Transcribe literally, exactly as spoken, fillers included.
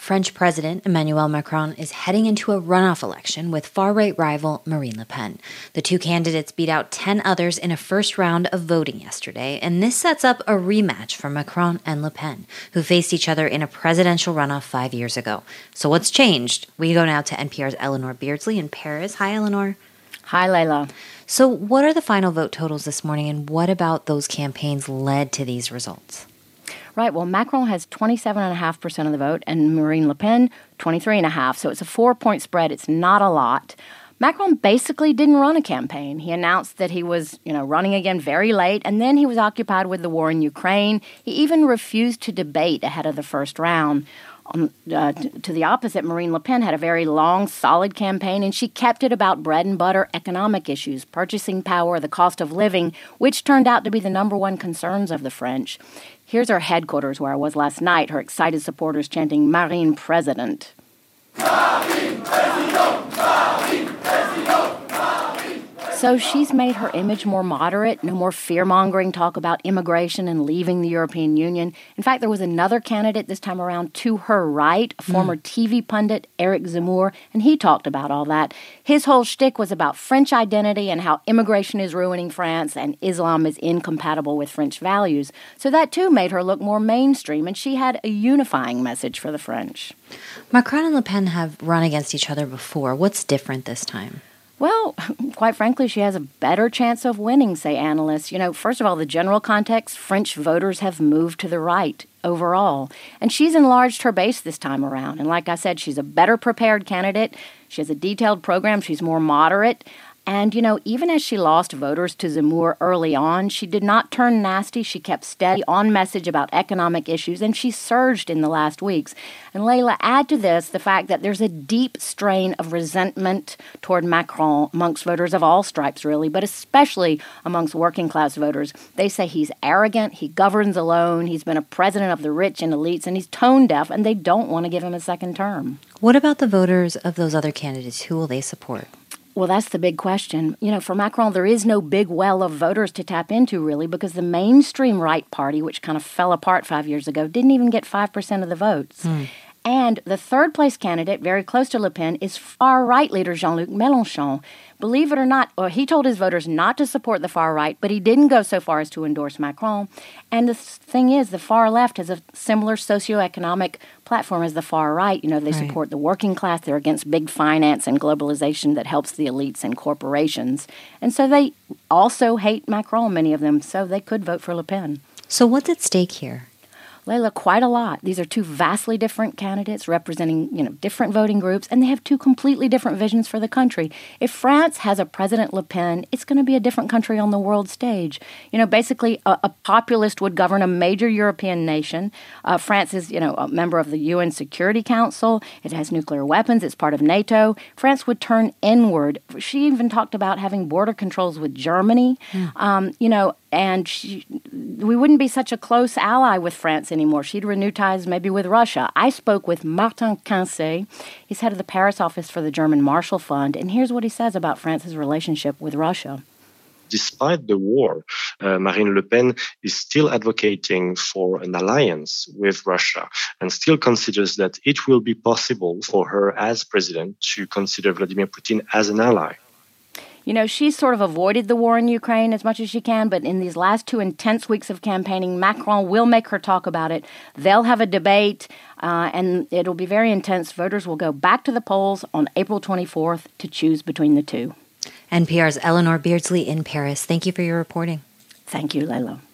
French President Emmanuel Macron is heading into a runoff election with far-right rival Marine Le Pen. The two candidates beat out ten others in a first round of voting yesterday, and this sets up a rematch for Macron and Le Pen, who faced each other in a presidential runoff five years ago. So what's changed? We go now to N P R's Eleanor Beardsley in Paris. Hi, Eleanor. Hi, Layla. So what are the final vote totals this morning, and what about those campaigns led to these results? Right. Well, Macron has twenty-seven point five percent of the vote and Marine Le Pen twenty-three point five. So it's a four-point spread. It's not a lot. Macron basically didn't run a campaign. He announced that he was, you know, running again very late, and then he was occupied with the war in Ukraine. He even refused to debate ahead of the first round. Um, uh, t- to the opposite, Marine Le Pen had a very long, solid campaign, and she kept it about bread and butter economic issues, purchasing power, the cost of living, which turned out to be the number one concerns of the French. Here's her headquarters where I was last night, her excited supporters chanting, Marine President. Marine President! Marine President! So she's made her image more moderate, no more fear-mongering talk about immigration and leaving the European Union. In fact, there was another candidate this time around to her right, a former mm. T V pundit, Eric Zemmour, and he talked about all that. His whole shtick was about French identity and how immigration is ruining France and Islam is incompatible with French values. So that, too, made her look more mainstream, and she had a unifying message for the French. Macron and Le Pen have run against each other before. What's different this time? Well, quite frankly, she has a better chance of winning, say analysts. You know, first of all, the general context, French voters have moved to the right overall. And she's enlarged her base this time around. And like I said, she's a better prepared candidate. She has a detailed program. She's more moderate. And, you know, even as she lost voters to Zemmour early on, she did not turn nasty. She kept steady on message about economic issues, and she surged in the last weeks. And Layla, add to this the fact that there's a deep strain of resentment toward Macron amongst voters of all stripes, really, but especially amongst working-class voters. They say he's arrogant, he governs alone, he's been a president of the rich and elites, and he's tone-deaf, and they don't want to give him a second term. What about the voters of those other candidates? Who will they support? Well, that's the big question. You know, for Macron, there is no big well of voters to tap into, really, because the mainstream right party, which kind of fell apart five years ago, didn't even get five percent of the votes. Mm. And the third-place candidate, very close to Le Pen, is far-right leader Jean-Luc Mélenchon. Believe it or not, or he told his voters not to support the far right, but he didn't go so far as to endorse Macron. And the thing is, the far left has a similar socioeconomic platform as the far right. You know, they right. support the working class. They're against big finance and globalization that helps the elites and corporations. And so they also hate Macron, many of them, so they could vote for Le Pen. So what's at stake here? Layla, quite a lot. These are two vastly different candidates representing, you know, different voting groups, and they have two completely different visions for the country. If France has a President Le Pen, it's going to be a different country on the world stage. You know, basically, a, a populist would govern a major European nation. Uh, France is, you know, a member of the U N Security Council. It has nuclear weapons. It's part of NATO. France would turn inward. She even talked about having border controls with Germany. Mm. Um, you know, and she, we wouldn't be such a close ally with France anymore. She'd renew ties maybe with Russia. I spoke with Martin Quincé. He's head of the Paris office for the German Marshall Fund, and here's what he says about France's relationship with Russia. Despite the war, uh, Marine Le Pen is still advocating for an alliance with Russia and still considers that it will be possible for her as president to consider Vladimir Putin as an ally. You know, she's sort of avoided the war in Ukraine as much as she can, but in these last two intense weeks of campaigning, Macron will make her talk about it. They'll have a debate, uh, and it'll be very intense. Voters will go back to the polls on April twenty-fourth to choose between the two. N P R's Eleanor Beardsley in Paris. Thank you for your reporting. Thank you, Layla.